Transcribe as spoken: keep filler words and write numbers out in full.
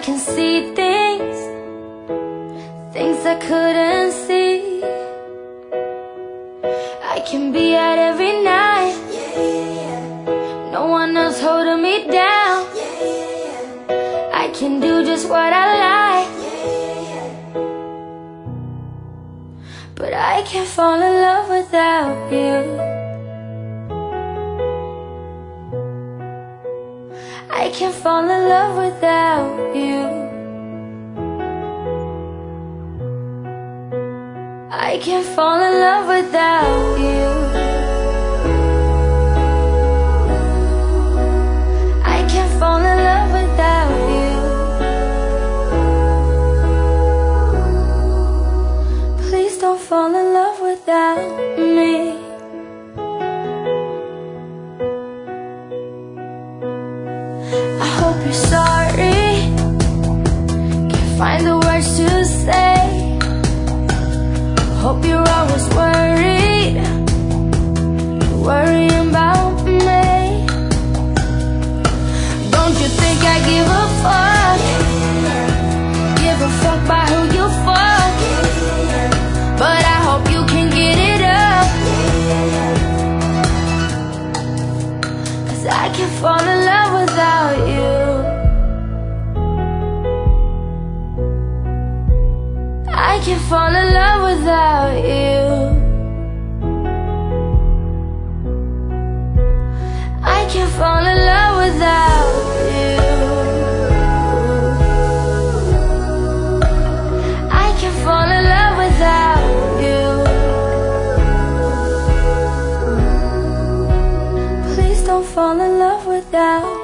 can see things, things I couldn't see. I can be out every night, no one else holding me down. I can do just what I like, but I can't fall in love without you. I can't fall in love without you. I can't fall in love without you. I can't fall in love without you. Please don't fall in love without me. I hope you're sorry, can't find the words to say. Hope you're always worried, worrying about me. Don't you think I give a fuck? Give a fuck by who you fuck. But I hope you can get it up, 'cause I can't fall in love without you. I can't fall in love without you. I can't fall in love without you. I can't fall in love without you. Please don't fall in love without